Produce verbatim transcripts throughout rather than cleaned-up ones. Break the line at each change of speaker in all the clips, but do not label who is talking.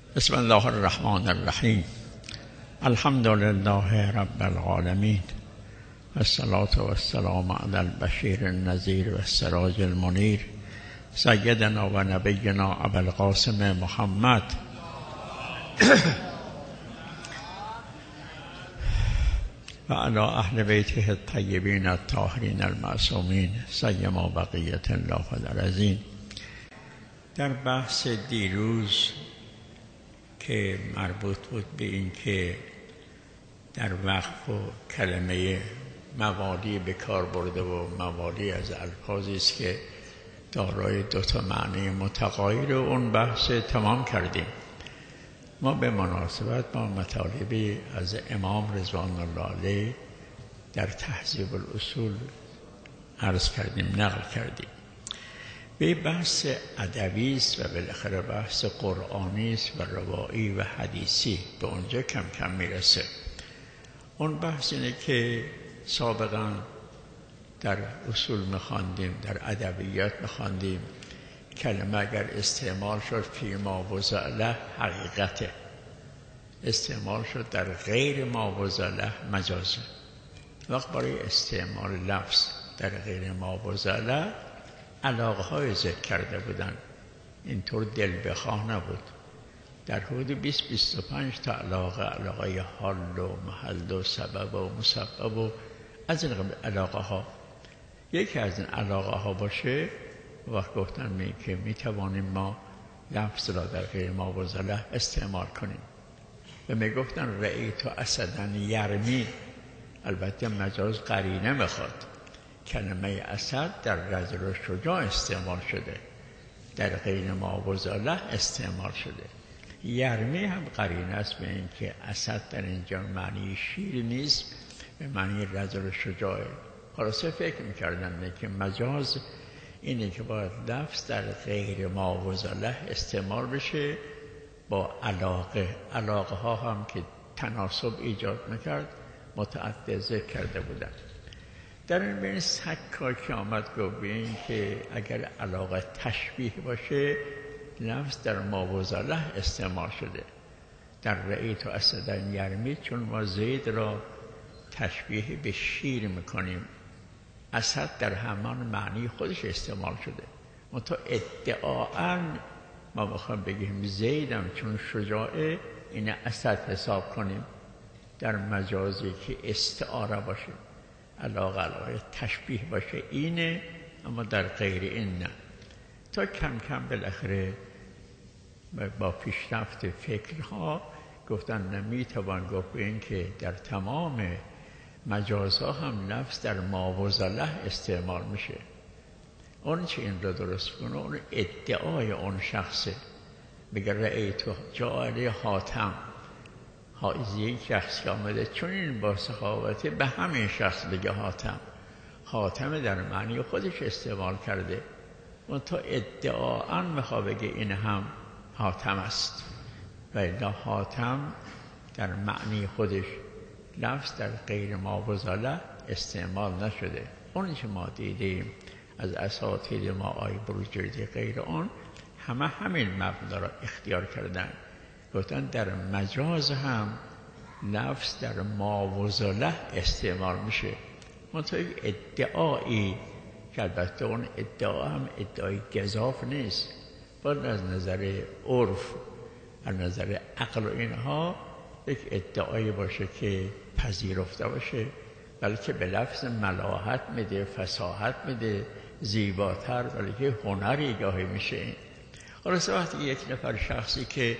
بسم الله الرحمن الرحیم. الحمد لله رب العالمین، والصلاة والسلام علی البشیر النذیر و السراج المنیر، سیدنا و نبینا ابوالقاسم محمد و علی اهل بیته الطیبین الطاهرین المعصومین، سیما بقیة الله الارضین. در بحث دیروز که مربوط بود به این که در وقف و کلمه موالی به کار برده و موالی از الفاظی است که دارای دو تا معنی متغایر، اون بحث تمام کردیم. ما به مناسبت با مطالبی از امام رضوان الله علیه در تهذیب الاصول عرض کردیم، نقل کردیم. به بحث ادبی است و بالاخره بحث قرآنی است و روایی و حدیثی، به اونجا کم کم میرسه. اون بحث اینه که سابقا در اصول میخواندیم، در ادبیات میخواندیم، کلمه اگر استعمال شد فی ما وضع له حقیقته، استعمال شد در غیر ما وضع له مجازه. وقت برای استعمال لفظ در غیر ما وضع له علاقه های ذکر کرده بودن، اینطور دل بخواه نبود. در حدود بیست بیست و پنج تا علاقه، علاقه حال و محل و سبب و مسبب و از این علاقه ها، یکی از این علاقه ها باشه، وقت گفتن می که می توانیم ما لفظ را در غیر ما وضع له استعمال کنیم. و می گفتن رأیت اسدا یرمی، البته مجاز قرینه میخواد. کلمه اسد در رجل شجاع استعمال شده، در غیر ما وضع له استعمال شده. یرمی هم قرینه است به این که اسد در اینجا معنی شیر نیست، به معنی رجل شجاعه. خلاصه فکر میکردن که مجاز اینه که باید لفظ در غیر ما وضع له استعمال بشه با علاقه. علاقه ها هم که تناسب ایجاد میکرد متعدد ذکر کرده بودن. در این بین سکا که آمد گفت به این که اگر علاقه تشبیه باشه لفظ در ما وضع له استعمال شده. در رأیت اسدا یرمی، چون ما زید را تشبیه به شیر میکنیم، اسد در همان معنی خودش استعمال شده. منتها ادعااً ما بخوایم بگیم زیدم چون شجاعه، این اسد حساب کنیم در مجازی که استعاره باشه، علاقه علاقه تشبیه باشه اینه، اما در غیر این نه. تا کم کم بالاخره با پیشرفت فکرها گفتن نمیتوان گفت به این که در تمام مجازها هم لفظ در ما وضع له استعمال میشه. اون چه این رو درست کنه، اون ادعای اون شخصه. بگر رأیت جعل حاتم، از یک شخص که آمده چون این با سخاوته به همین شخص بگه حاتم، حاتم در معنی خودش استعمال کرده، اون تا ادعااً میخواه بگه این هم حاتم است، و الا حاتم در معنی خودش لفظ در غیر ما وضع له استعمال نشده. اون که ما دیدیم از اساتید ما، آی بروجردی غیر اون، همه همین مبنا را اختیار کردن. گفتن در مجاز هم لفظ در ما وضع له استعمال میشه. منتها ادعایی که البته اون ادعا هم ادعای گزاف نیست، باید از نظر عرف، از نظر عقل و اینها یک ادعایی باشه که پذیرفته باشه، بلکه به لفظ ملاحت میده، فصاحت میده، زیباتر، بلکه هنری گاهی میشه. خلاصه وقتی یک نفر شخصی که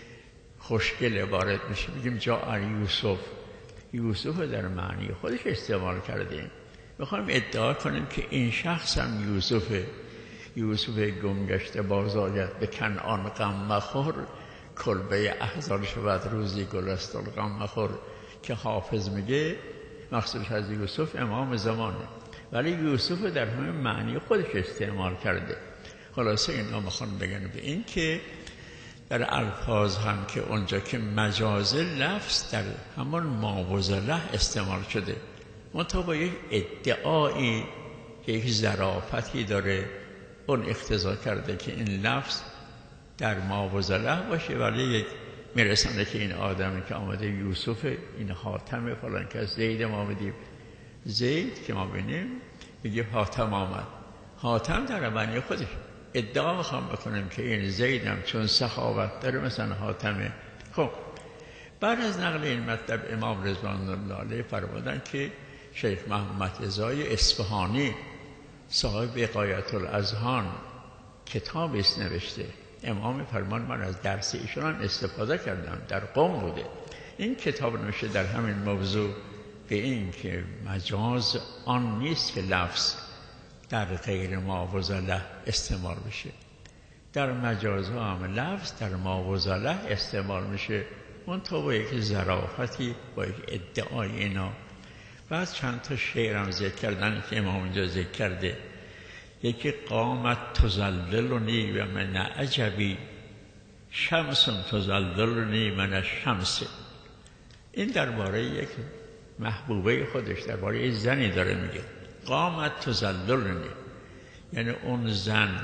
خوشگل وارد میشه، میگیم جاء یوسف، یوسف در معنی خودش استعمال کردیم. میخوایم ادعا کنیم که این شخص هم یوسفه، یوسف گمگشته باز آید به کنعان غم مخور، کلبه احزان شود روزی گلستان غم مخور. که حافظ میگه مقصودش از یوسف امام زمانه، ولی یوسف در همه معنی خودش استعمال کرده. خلاصه اینا میخوان بگن به این که در الفاظ هم که اونجا که مجاز لفظ در همون ما وضع له استعمال شده، منتها با یک ادعایی که یک ظرافتی داره، اون اقتضا کرده که این لفظ در ما و زله باشه، ولی یک میرسنده که این آدمی که آمده یوسف، این حاتم فلان کس، زید ما آمدیم، زید که ما بینیم میگه حاتم آمد. حاتم در معنی خودش ادعا میخوام بکنم که این زیدم چون سخاوت داره مثلا حاتمه. خب بعد از نقل این مطلب امام رضوان الله علیه فرمودن که شیخ محمد رضای اصفهانی صاحب غایت الاذهان کتابی است نوشته. امام فرمان من از درس ایشان استفاده کردم، در قم بوده. این کتاب نوشته در همین موضوع، به این که مجاز آن نیست که لفظ در غیر ما و زله استعمال بشه. در مجازها هم لفظ در ما و زله استعمال میشه، اون تو با یک ظرافتی، با یک ادعای اینا. بعد چند تا شعر هم ذکر کردن که امام اینجا ذکر کرده. یکی قامت تزللنی و من عجبی شمس تزللنی من الشمس. این درباره یک محبوبه خودش، درباره زنی داره میگه. قامت تزللنی یعنی اون زن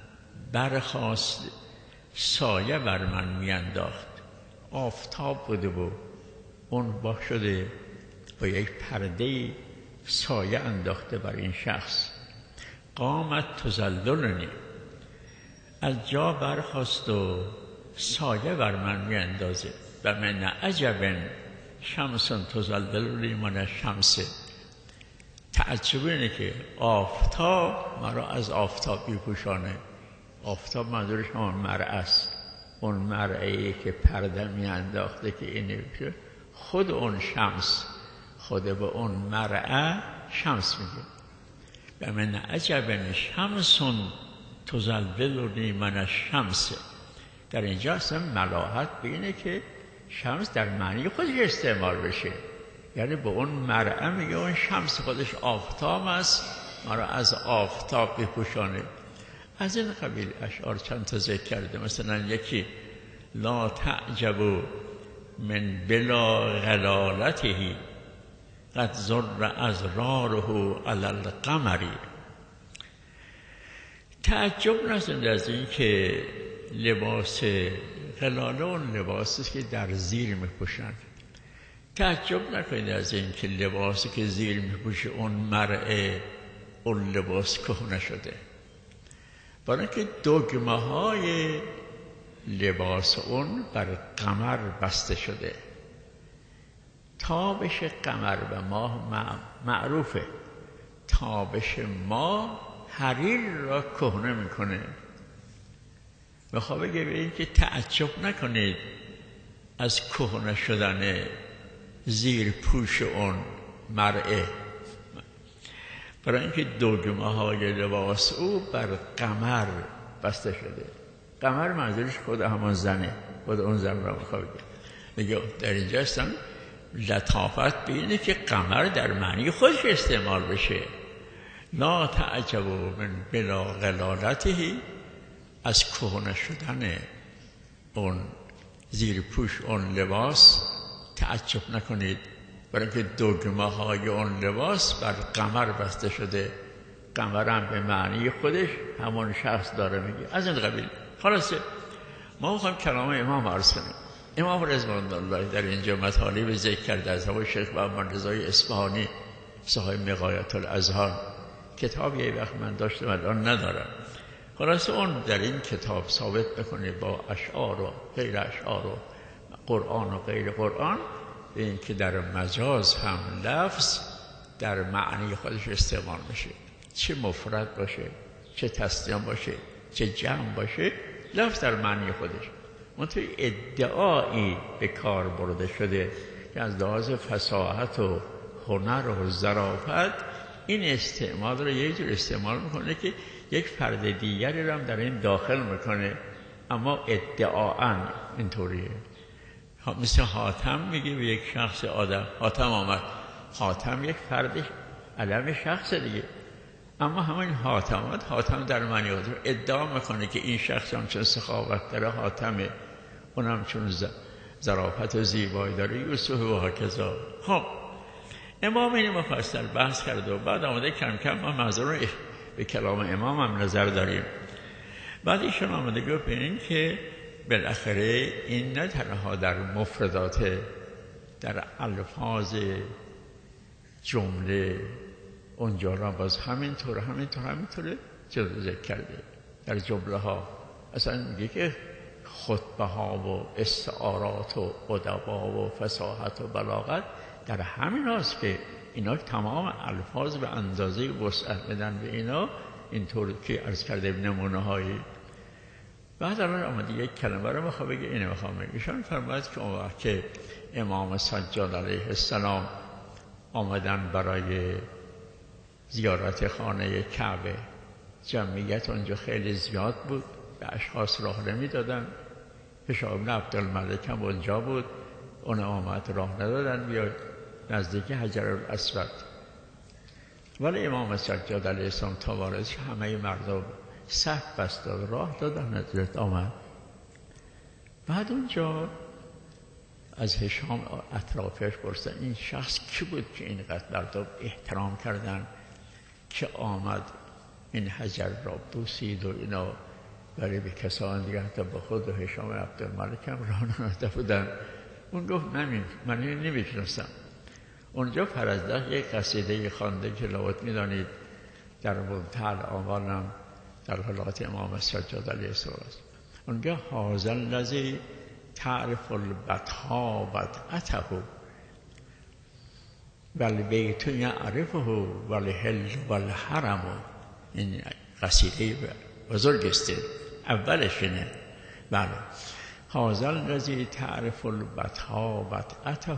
برخاست سایه بر من میانداخت. آفتاب بوده و اون با شده با یک پرده سایه انداخته بر این شخص. قامت تزللنی، از جا برخاست و سایه بر من می اندازه. و من عجب شمس تزللنی من الشمس. تعجب اینه که آفتاب مرا از آفتاب میپوشانه. آفتاب منظورش همون مرعه است، اون مرعه‌ای که پرده می انداخته که اینه بشه. خود اون شمس، خود به اون مرعه شمس میگه. و من عجب شمس تزللنی من الشمس. در اینجا اصلا ملاحت بینه که شمس در معنی خودش استعمال بشه، یعنی به اون مرعه میگه اون شمس خودش آفتاب است، ما را از آفتاب بپوشانه. از این قبیل اشعار چند تا ذکر کرده. مثلا یکی لا تعجبوا من بلا غلالته قد زر ازراره علی القمر. تعجب نکنید از این که لباس غلاله اون لباسی است که در زیر میپوشند. تعجب نکنید از این که لباسی که زیر میپوشه اون مرعه، اون لباس کهنه شده. برای اینکه دگمه های لباس اون بر قمر بسته شده. تابش قمر و ماه معروفه. تابش ماه حریر را کهنه میکنه. میخواه بگه به این که تعجب نکنید از کهنه شدن زیر پوش اون مرعه، برای اینکه دگمه های لباس او بر قمر بسته شده. قمر منظورش خود همان زنه، خود اون زن را میخواه بگه. میگه در اینجا هستن لطافت بینه که قمر در معنی خودش استعمال بشه. لا تعجبوا من بلا غلالته، از کهنه شدن اون زیر پوش اون لباس تعجب نکنید، برای اینکه دگمه های اون لباس بر قمر بسته شده. قمر هم به معنی خودش همون شخص داره میگه. از این قبیل. خلاصه ما میخوایم کلام امام عرض کنیم. امام رضوان الله در اینجا مطالب ذکر کرده از همون شیخ محمد رضای اصفهانی صاحب غایت الاذهان. کتابی یه وقت من داشتم الان ندارم. خلاصه اون در این کتاب ثابت بکنه با اشعار و غیر اشعار و قرآن و غیر قرآن، این که در مجاز هم لفظ در معنی خودش استعمال بشه، چه مفرد باشه، چه تسنیه باشه، چه جمع باشه، لفظ در معنی خودش. منتها ادعایی به کار برده شده که از لحاظ فصاحت و هنر و ظرافت این استعمال رو یه جور استعمال میکنه که یک فرد دیگری رو هم در این داخل میکنه، اما ادعااً اینطوریه. مثل حاتم میگه به یک شخص آدم حاتم آمد. حاتم یک فرد علم شخص دیگه، اما همین حاتم آمد، حاتم در معنی خودش ادعا میکنه که این شخص هم چون سخاوت داره حاتمه، اونم چون ظرافت و زیبایی داره یوسف و هکذا. خب امام این مفصل بحث کرده و بعد آمده کم کم ما منظور به کلام امام هم نظر داریم. بعد ایشون آمده گفت این که بالاخره این نه تنها در مفردات، در الفاظ جمله اونجا را باز همینطور همینطور همینطور جلو ذکر کرده. در جمله ها اصلا میگه که خطبه ها و استعارات و ادبا و فصاحت و بلاغت در همین هاست که اینا تمام الفاظ به اندازه وسعت بدن به اینا، اینطور که عرض کرده نمونه هایی. بعد الان آمده یک کلمه رو میخواه بگه اینه میخوام بگه. ایشان فرماید که اون وقت که امام سجاد علیه السلام آمدن برای زیارت خانه کعبه، جمعیت اونجا خیلی زیاد بود، به اشخاص راه نمیدادن. هشام بن عبدالملک هم اونجا بود، اون آمد راه ندادن بیاد نزدیک حجر الاسود. ولی امام سجاد علیه السلام تا وارد همه مردم صف بستاد، راه دادن، حضرت آمد. بعد اونجا از هشام اطرافش پرسیدن این شخص کی بود که اینقدر مردم احترام کردن که آمد این حجر را بوسید و اینا، برای به کسان دیگه حتی با خود و هشام عبدالملک هم راه نداده بودن. اون گفت من من این نمیشناسم. اونجا فرزدق یک قصیده خوانده که لابد میدانید در منتهى الآمال هم در حالات امام سجاد علیه السلام است. اونجا هذا الذی تعرف البطحا بدعته والبیت یعرفه والحل والحرم. این قصیده بزرگ است، اولش اینه. بله، هذا الذی تعرف البطحا بدعته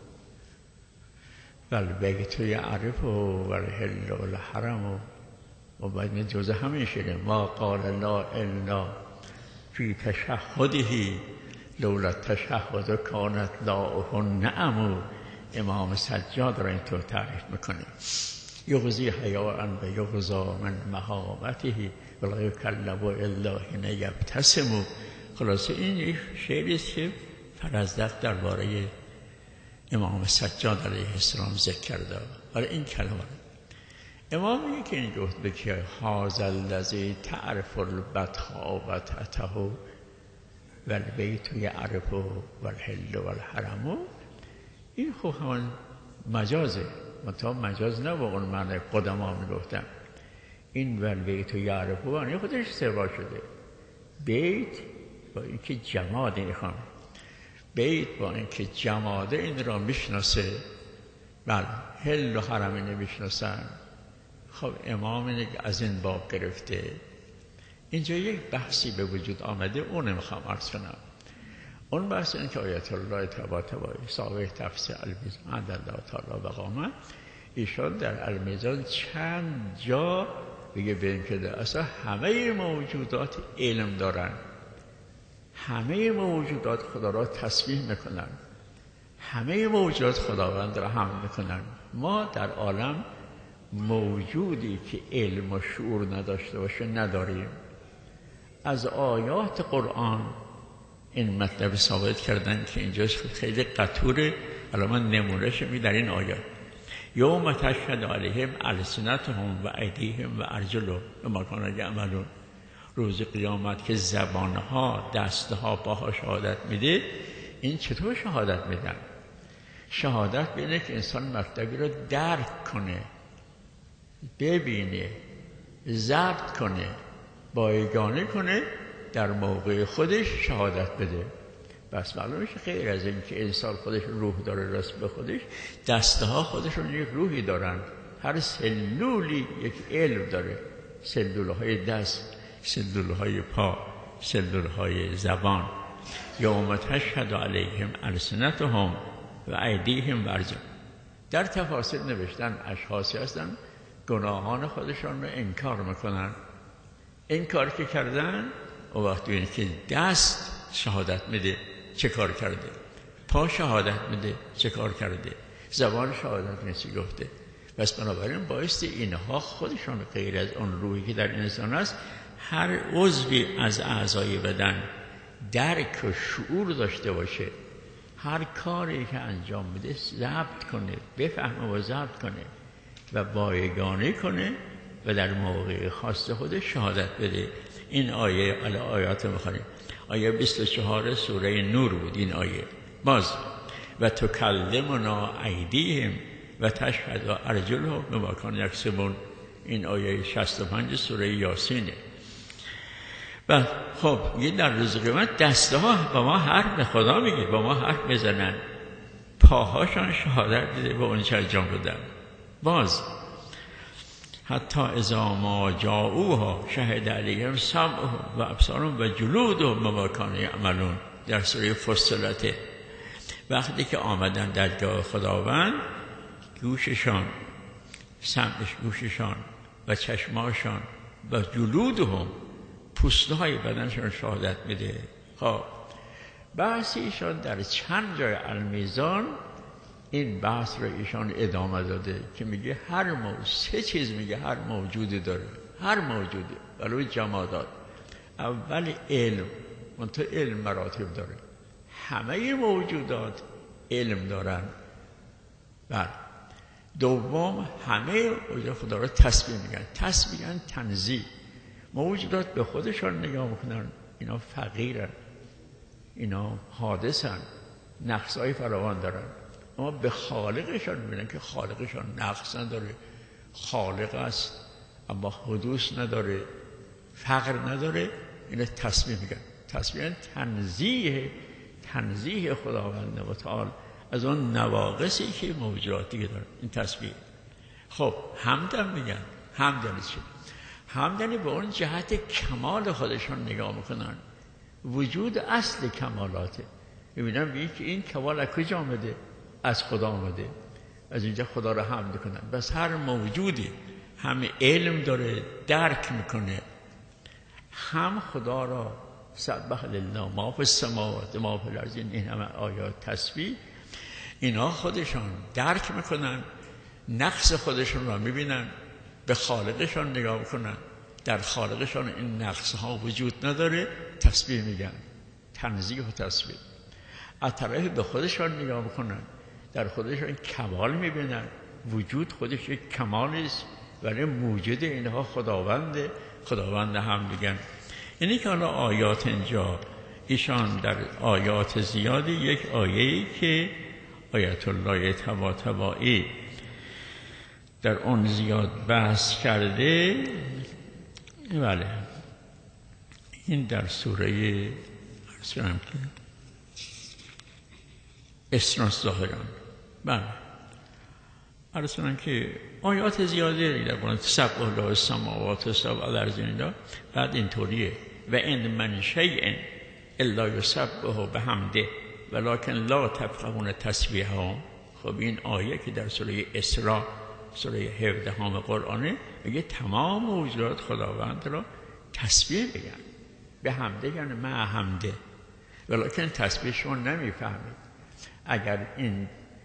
والبیت یعرفه والحل والحرم. و بعد جزء همین شده ما قال لا الا فی تشهده لولا تشهد کانت لاؤه النعم. امام سجاد را اینطور تعریف میکنه، یغزی حیاء و یغزا من مهابته ولا یکلم الا حین یبتسم. خلاصه این شعری است که فرزدق درباره امام سجاد علیه السلام ذکر کرده. ولی این کلمه امام میگه که این گفت بگه هذا الذی تعرف البطحا بدعته والبیت یعرفه والحل والحرم. این خب همان مجازه، منتها مجاز نه با اون معنی قدما میگفتن. این والبیت یعرفه یعنی خودش سوا شده. بیت با اینکه جماد این خواهم، بیت با اینکه جماده این را میشناسه، بله، حل و حرم نمیشناسن. خب امام از این باب گرفته. اینجا یک بحثی به وجود آمده، اون میخوام عرض کنم. اون بحث این که آیت الله طباطبایی صاحب تفسیر المیزان الله تعالی و قامت، ایشان در المیزان چند جا بگه بین که اصلا همه موجودات علم دارن، همه موجودات خدا را تسبیح میکنن، همه موجودات خداوند را حمد میکنن. ما در عالم موجودی که علم و شعور نداشته باشه نداریم. از آیات قرآن این مطلب ثابت کردن که اینجا خیلی قطوره. الان من نمونهش می در این آیات یوم تشهد علیهم السنتهم و ایدیهم و ارجلهم بما کانوا یعملون. روز قیامت که زبانها، دستها، پاها شهادت میده. این چطور شهادت میدن؟ شهادت بینه که انسان مطلبی رو درک کنه، ببینه، ضبط کنه، بایگانه کنه، در موقع خودش شهادت بده. بس معلومه که غیر از این که انسان خودش روح داره، راست به خودش دستها خودشون یک روحی دارن. هر سلولی یک علم داره. سلولهای دست، سلولهای پا، سلولهای زبان. یوم تشهد علیهم السنتهم و ایدیهم و ارجلهم. در تفاسیر نوشتن اشخاصی هستن گناهان خودشان رو انکار میکنن. انکار که کردن، و وقتی این که دست شهادت میده چه کار کرده، پا شهادت میده چه کار کرده، زبان شهادت میده گفته. بس بنابراین بایستی اینها خودشان غیر از اون روحی که در انسان است، هر عضوی از اعضای بدن درک و شعور داشته باشه، هر کاری که انجام میده ضبط کنه، بفهمه و ضبط کنه و بایگانی کنه و در موقع خاص خودش شهادت بده. این آیه علی آیات میخوانیم. آیه بیست و چهار سوره نور بود این آیه. باز و تکلمنا ایدیهم و تشهد ارجلهم بما کانوا یکسبون، این آیه شصت و پنج سوره یاسینه. و خب یه در روز قیامت دسته ها با ما حرف به خدا میگه، با ما حرف بزنن، پاهاشان شهادت دیده به اون چه انجام بدن. باز حتی اذا ما جاؤوها شهد علیهم سمعهم و ابصارهم و جلودهم بما کانوا یعملون، در سوره فصلت. وقتی که آمدن در جای خداوند، گوششان، سمعش گوششان و چشماشان و جلودهم، پوسته های بدنشان شهادت میده. خب بحث ایشان در چند جای المیزان این بحث رو ایشان ادامه داده که میگه هر موجود، سه چیز میگه هر موجودی داره، هر موجودی، ولو جمادات. اول علم، منتها علم مراتب داره، همه موجودات علم دارن. بله. دوم همه موجودات خدا رو تسبیح میگن. تسبیح میگن تنزیه. موجودات به خودشان نگاه میکنن، اینا فقیرن، اینا حادثن، نقصهای فراوان دارن، اما به خالقشان میبینن که خالقشان نقص نداره، خالق است اما حدوث نداره، فقر نداره. اینا تسبیح میگن. تسبیح تنزیه، تنزیه خداوند متعال از اون نواقصی که موجودات دیگه دارن. این تسبیح. خب حمدم میگن. حمد یعنی چی؟ حمد یعنی به اون جهت کمال خودشان نگاه میکنن. وجود اصل کمالاته. میبینن میگه که این کمال از کجا آمده؟ از خدا آمده. از اینجا خدا رو حمد کنن. بس هر موجودی هم علم داره، درک میکنه، هم خدا را سبح لله ما فی السماوات ما فی الارض، این همه آیات تسبیح، اینا خودشان درک میکنن، نقص خودشون را میبینن، به خالقشان نگاه میکنن، در خالقشان این نقص ها وجود نداره، تسبیح میگن. تنزیه و تسبیح. از طرف به خودشان نگاه میکنن، در خودشان کمال میبینن، وجود خودش یک کمال است، ولی موجود اینها خداونده، خداوند هم میگن. اینی که حالا آیات اینجا ایشان در آیات زیادی، یک آیه‌ای که آیت الله طباطبایی در اون زیاد بحث کرده. بله این در سوره اسراء ظاهران. بله عرض کنم که آیات زیاده در قرآن، سبح له السماوات و سبع الارض، بعد اینطوریه و ان من شیء الا یسبح بحمده ولکن لا تفقهون تسبیحهم. خب این آیه که در سوره اسراء، سوره هفدهم قرآنه، میگه تمام موجودات خداوند را تسبیح بگن. به حمده یعنی مع حمده، ولکن تسبیحشون نمیفهمید. اگر این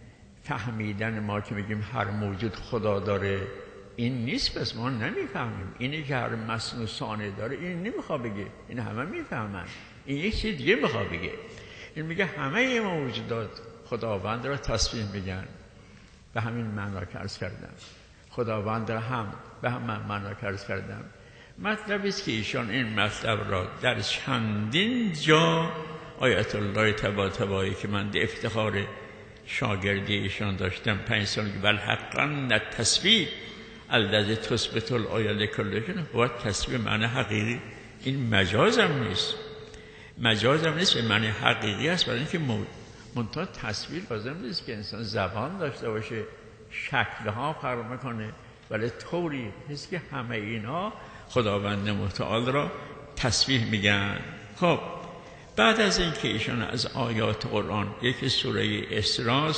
فهمیدن ما که میگیم هر موجود خدا داره این نیست، پس ما نمیفهمیم. اینی که هر مصنوع صانع داره این نمیخواد بگه، این همه میفهمن. این یک چیز دیگه میخواد بگه. این میگه همه موجودات خداوند را تسبیح میگن. به همین معنا که عرض کردم، خداوند را هم به همین معنا که عرض کردم. مطلبی است که ایشان این مطلب را در چندین جا آیت الله طباطبایی که من ده افتخار شاگردی ایشان داشتم پنج سال، که بل حقا التسبیح الذی تثبت الآیات کلشون هو تسبیح معنی حقیقی. این مجاز هم نیست، مجاز هم نیست، به معنی حقیقی است. برای اینکه منتها تصویر لازم نیست که انسان زبان داشته باشه، شکلها فرق میکنه، ولی طوری نیست که همه اینا خداوند متعال را تسبیح میگن. خب بعد از این که ایشان از آیات قرآن، یکی سوره اسراء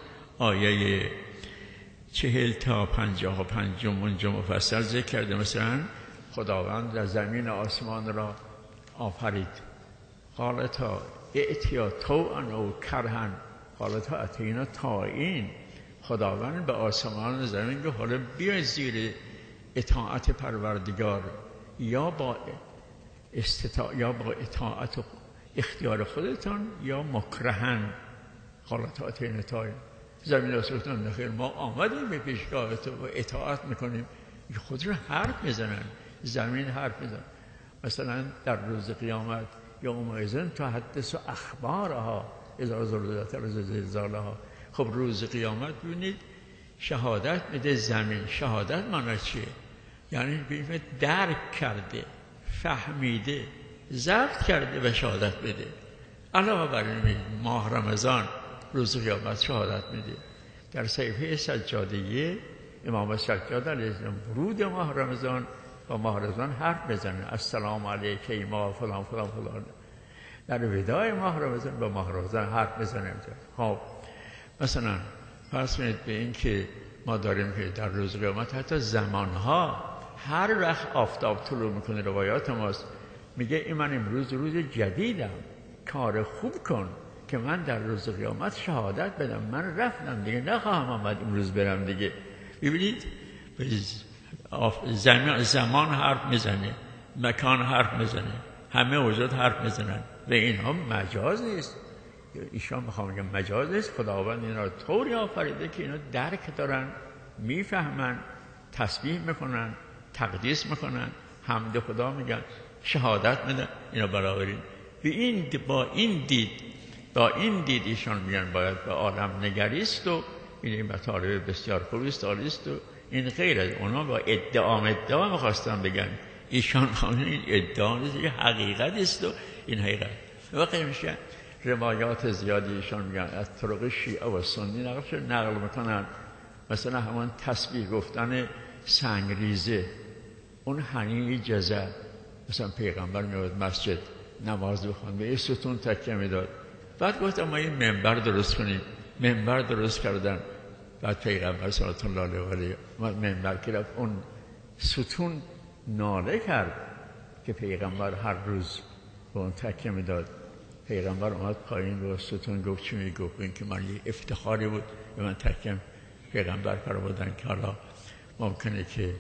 آیه چهل تا پنجاه و پنجم اونجا مفصل ذکر کرده. مثلا خداوند در زمین آسمان را آفرید، قالتا ائتیا طوعا او کرها قالتا اتینا طائعین. خداوند به آسمان زمین گفت حالا بیا زیر اطاعت پروردگار، یا با استطاع یا با اطاعت و اختیار خودتان، یا مکرهن قالتا اتینا طائعین. زمین آسمان نخیر، ما آمدیم به پیشگاه تو و اطاعت میکنیم. خود رو حرف میزنن، زمین حرف میزنن. مثلا در روز قیامت یوم اذن تحدث اخبارها اذا زلزلت الارض زلزالها. خب روز قیامت ببینید شهادت میده زمین. شهادت معنی چیه؟ یعنی ببینید درک کرده، فهمیده، ضبط کرده و شهادت بده. علاوه بر این ماه رمضان روز قیامت شهادت میده. در صحیفه سجادیه امام سجاد علیه السلام ورود ماه رمضان با ماه رمضان حرف بزنه، السلام علیک ای ماه فلان فلان فلان. در وداع ماه رمضان با ماه رمضان حرف بزنه. خب مثلا فرض کنید به این که ما داریم که در روز قیامت حتی زمانها هر وقت آفتاب طلوع میکنه، روایات ماست میگه این من امروز روز جدیدم، کار خوب کن که من در روز قیامت شهادت بدم. من رفتم دیگه، نخواهم آمد امروز برم دیگه. ببینید زمان, زمان حرف میزنه، مکان حرف میزنه، همه وجود حرف میزنن و اینها مجاز نیست. ایشان میخوام بگم مجاز نیست. خداوند اینا رو طوری آفریده که اینا درک دارن، میفهمن، تسبیح میکنن، تقدیس میکنن، حمد خدا میگن، شهادت میدن. اینا بنابراین به این با این دید با این دید ایشان میگن باید به عالم نگریست و این مطالب بسیار خوبی است، عالی است و این غیر از اونا با ادعا ادعا میخواستن بگن. ایشان این ادعا نیست، این حقیقت است و این حقیقت. واقعا میشه روایات زیادی ایشان میگن از طرق شیعه و سنی نقل نقل میکنن. مثلا همان تسبیح گفتن سنگریزه، اون حنی جزا، مثلا پیغمبر میاد مسجد نماز بخوند به یه ستون تکیه میداد، بعد گفتم ما این منبر درست کنیم. منبر درست کردن. بعد پیغمبر صلی الله علیه و آله منبر که رفت اون ستون ناله کرد که پیغمبر هر روز به اون تکیه میداد. پیغمبر اومد پایین به ستون گفت چی میگفت؟ این که من یه افتخاری بود به من تکیم پیغمبر فرمودن که حالا ممکنه که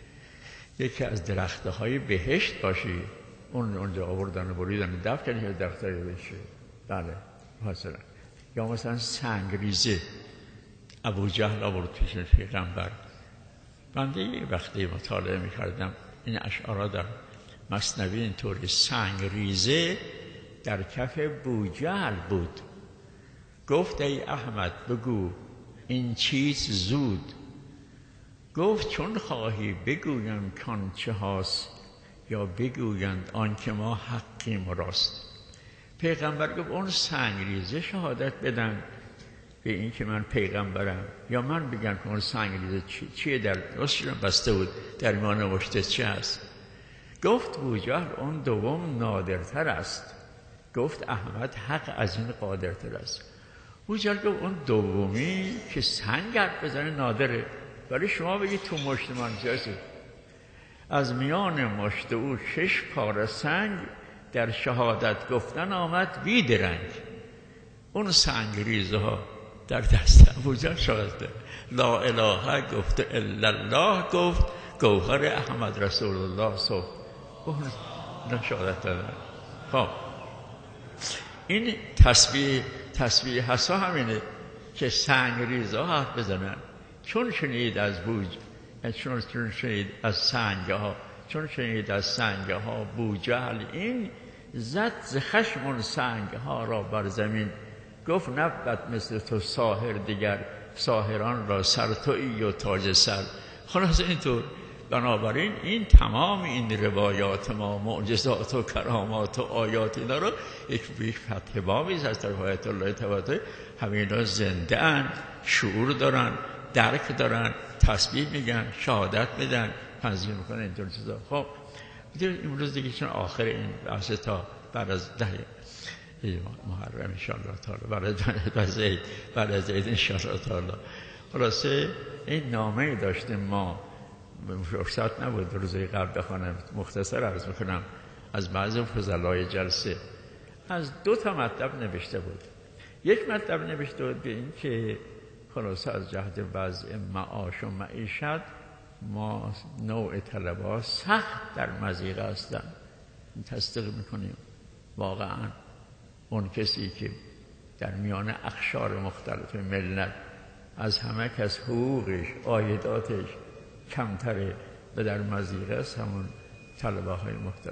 یکی از درخته های بهشت باشی، اون اونجا آوردن و بریدن دفع کنی که درخته های بشه. بله مثلا یا مثلا سنگریزه ابو جهل آورد پیش پیغمبر. بنده یه وقتی مطالعه میکردم این اشعارا در مثنوی اینطوری سنگریزه در کف بوجهل بود. گفت ای احمد بگو این چیز زود. گفت چون خواهی بگویم کان چه هاست، یا بگویند آن که ما حقیم راست. پیغمبر گفت اون سنگریزه شهادت بدن به این که من پیغمبرم، یا من بگم که اون سنگریزه چیه در راستشون بسته بود در ما نوشته چه هست. گفت بوجهل اون دوم نادرتر است. گفت احمد حق از این قادرتر است. بوجهل گفت اون دومی که سنگ حرف بزنه نادره، ولی شما بگید تو مشت من جاست. از میان مشت او شش پاره سنگ در شهادت گفتن آمد بیدرنگ. اون سنگ ریزه ها در دست ابوجهل شهادت لا اله گفت الا الله، گفت گوهر احمد رسول الله صبح اون شهادت دادن. خب این تسبیح تسبیح حسا همینه که سنگ ریزه ها حرف بزنن. چون شنید از بوج چون چون شنید از سنگ ها چون شنید از سنگ ها بوجهل این زد ز خشم اون سنگ ها را بر زمین. گفت نبود مثل تو ساحر دیگر، ساحران را سر تویی و تاج سر. خلاص اینطور. بنابراین این تمام این روایات ما، معجزات و کرامات و آیات اینا رو یک یک فتح بابی از طرف آیت الله تعالی همینا زنده اند، شعور دارن، درک دارن، تسبیح میگن، شهادت میدن، تنظیم میکنن اینطور چیزا. خب امروز دیگه چون آخر این بحث تا بعد از ده محرم ان شاء الله تعالی، بعد از عید بعد از عید ان شاء الله تعالی. خلاصه این نامه داشتیم ما، فرصت نبود روزی قبل بخونم، مختصر عرض میکنم. از بعضی فضلای جلسه از دو تا مطلب نوشته بود. یک مطلب نوشته بود به این که خلاصه از جهت وضع معاش و معیشت ما نوع طلبه سخت در مضیقه هستن. تصدیق میکنیم. واقعا اون کسی که در میان اقشار مختلف ملت از همه کس حقوقش، عایداتش کمتره و در مضیقه است، همون طلبه های محترم است.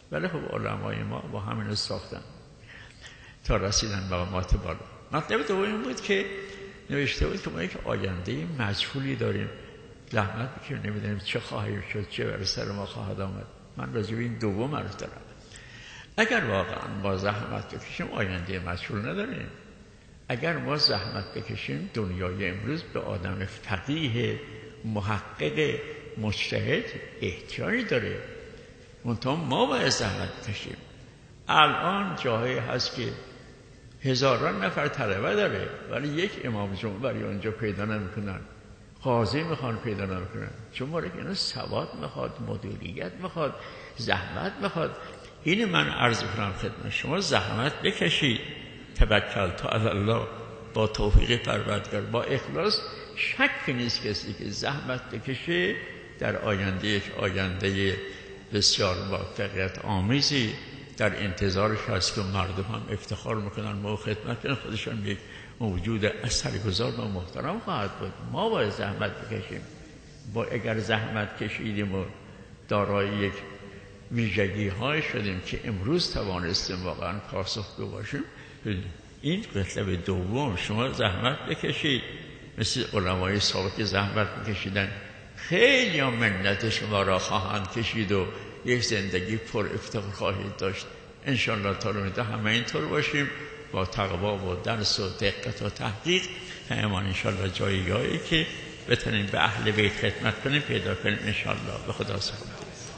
ولی خب علمای ما با همین ساختن تا رسیدن مقامات بالا. مطلب دوم این بود که نوشته بود که ما یک آینده مجهولی داریم، زحمت بکشیم، نمیدونیم چه خواهیم شد، چه بر سر ما خواهد آمد. من راجع به این دوم عرض دارم. اگر واقعا ما زحمت بکشیم آینده مجهول نداریم. اگر ما زحمت بکشیم دنیای امروز به آدم فقیه محقق مجتهد احتیاجی داره. منتها ما باید زحمت بکشیم. الان جاهایی هست که هزاران نفر طلبه داره ولی یک امام جمعه برای اونجا پیدا نمیکنن، قاضی میخوان پیدا نمیکنن، چون برای اینا سواد میخواد، مدیریت میخواد، زحمت میخواد. این من عرض کنم خدمت شما، زحمت بکشید. توکل تو علی الله، با توفیق پروردگار، با اخلاص. شکی نیست کسی که زحمت بکشه در آینده یک آینده بسیار موفقیت آمیزی در انتظارش هست که مردم هم افتخار میکنن ما خدمت کنن، خودشان یک موجود اثرگذار و محترم خواهد بود. ما باید زحمت بکشیم. با اگر زحمت کشیدیم و دارای یک ویژگی های شدیم که امروز توانستیم واقعا پاسخگو باشیم، این مطلب دوم. شما زحمت بکشید مثل علمای سابق که زحمت بکشیدن، خیلی هم منت شما را خواهند کشید و یک زندگی پر افتخار خواهید داشت. انشاءالله تعالی میده همه اینطور باشیم، با تقوا و درس و دقت و تحقیق همان انشاءالله جایگاهی که بتونیم به اهل بیت خدمت کنیم پیدا کنیم انشاءالله. به خدا سپارم.